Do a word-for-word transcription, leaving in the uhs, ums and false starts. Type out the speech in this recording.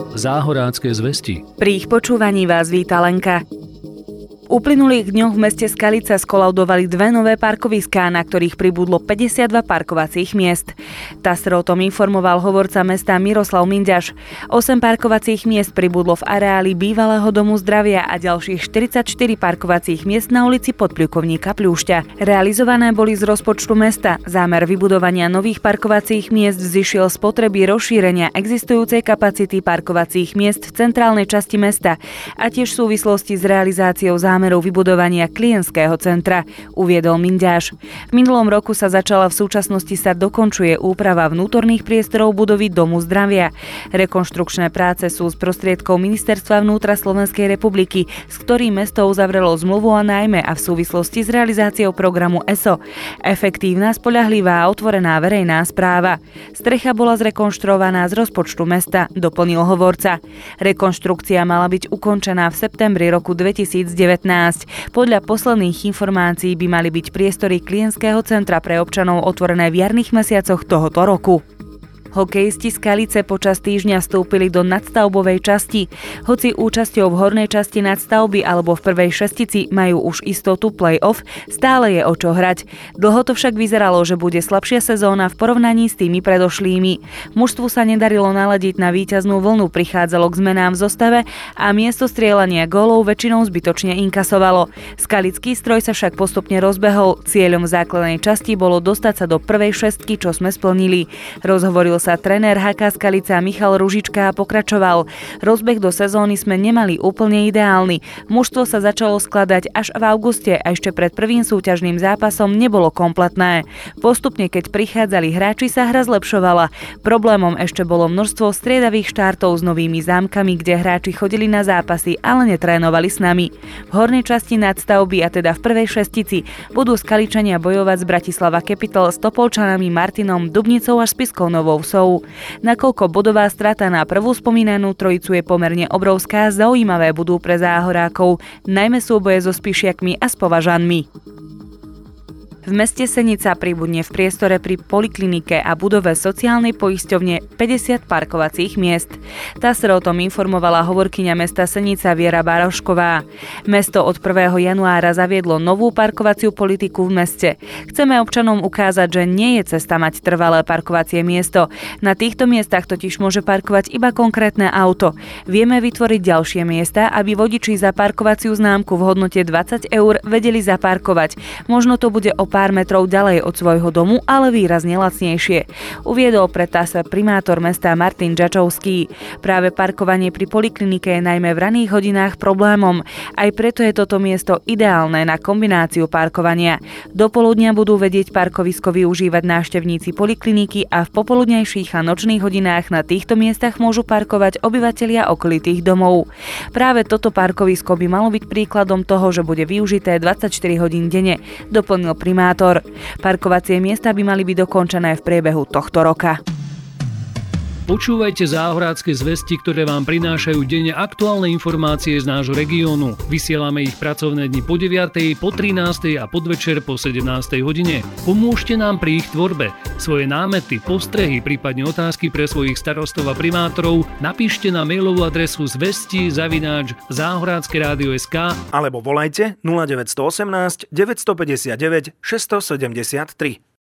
Záhorácké zvesti. Pri ich počúvaní vás víta Lenka. V uplynulých dňoch v meste Skalica skolaudovali dve nové parkoviská, na ktorých pribudlo päťdesiatdva parkovacích miest. TASR o tom informoval hovorca mesta Miroslav Minďaš. osem parkovacích miest pribudlo v areáli bývalého domu zdravia a ďalších štyridsaťštyri parkovacích miest na ulici podplukovníka Pľúšťa. Realizované boli z rozpočtu mesta. Zámer vybudovania nových parkovacích miest vzýšiel z potreby rozšírenia existujúcej kapacity parkovacích miest v centrálnej časti mesta a tiež v súvislosti s realizáciou zámerov zámerov vybudovania klientského centra, uviedol Minďáš. V minulom roku sa začala, v súčasnosti sa dokončuje úprava vnútorných priestorov budovy Domu zdravia. Rekonštrukčné práce sú z prostriedkov Ministerstva vnútra Slovenskej republiky, s ktorým mesto uzavrelo zmluvu a najmä a v súvislosti s realizáciou programu es o. Efektívna, spoľahlivá a otvorená verejná správa. Strecha bola zrekonštruovaná z rozpočtu mesta, doplnil hovorca. Rekonštrukcia mala byť ukončená v septembri roku dvetisícdevätnásť. Podľa posledných informácií by mali byť priestory klientského centra pre občanov otvorené v jarných mesiacoch tohoto roku. Hokejisti Skalice počas týždňa vstúpili do nadstavbovej časti. Hoci účasťou v hornej časti nadstavby alebo v prvej šestici majú už istotu play-off, stále je o čo hrať. Dlho to však vyzeralo, že bude slabšia sezóna v porovnaní s tými predošlými. Mužstvu sa nedarilo naladiť na víťaznú vlnu, prichádzalo k zmenám v zostave a miesto strieľania gólov väčšinou zbytočne inkasovalo. Skalický stroj sa však postupne rozbehol. Cieľom v základnej časti bolo dostať sa do prvej šestky, čo sme splnili. Rozhovoril sa tréner há ká Skalica Michal Ružička a pokračoval. Rozbeh do sezóny sme nemali úplne ideálny. Mužstvo sa začalo skladať až v auguste a ešte pred prvým súťažným zápasom nebolo kompletné. Postupne, keď prichádzali hráči, sa hra zlepšovala. Problémom ešte bolo množstvo striedavých štartov s novými zámkami, kde hráči chodili na zápasy, ale netrénovali s nami. V hornej časti nadstavby, a teda v prvej šestici, budú Skaličania bojovať s Bratislava Capital s Topolčanami Martinom, Dubnicou a Spiskou Novou Vsou. Nakoľko bodová strata na prvú spomínanú trojicu je pomerne obrovská, zaujímavé budú pre záhorákov, najmä súboje so Spišiakmi a s Považanmi. V meste Senica pribudne v priestore pri poliklinike a budove sociálnej poisťovne päťdesiat parkovacích miest. TASR o tom informovala hovorkyňa mesta Senica Viera Barošková. Mesto od prvého januára zaviedlo novú parkovaciu politiku v meste. Chceme občanom ukázať, že nie je cesta mať trvalé parkovacie miesto. Na týchto miestach totiž môže parkovať iba konkrétne auto. Vieme vytvoriť ďalšie miesta, aby vodiči za parkovaciu známku v hodnote dvadsať eur vedeli zaparkovať. Možno to bude o pár metrov ďalej od svojho domu, ale výrazne lacnejšie. Uviedol pre TASR primátor mesta Martin Džačovský. Práve parkovanie pri poliklinike je najmä v raných hodinách problémom. Aj preto je toto miesto ideálne na kombináciu parkovania. Do poludnia budú vedieť parkovisko využívať návštevníci polikliniky a v popoludnejších a nočných hodinách na týchto miestach môžu parkovať obyvatelia okolitých domov. Práve toto parkovisko by malo byť príkladom toho, že bude využité dvadsaťštyri hodín denne, doplnil primátor. Parkovacie miesta by mali byť dokončené v priebehu tohto roka. Počúvajte záhorácké zvesti, ktoré vám prinášajú denne aktuálne informácie z nášho regiónu. Vysielame ich pracovné dni po deviatej, po trinástej a podvečer po sedemnástej hodine. Pomôžte nám pri ich tvorbe. Svoje námety, postrehy, prípadne otázky pre svojich starostov a primátorov napíšte na mailovú adresu zvesti zavináč záhorácke rádio bodka es ká alebo volajte nula deväť jedna osem deväť päť deväť šesť sedem tri.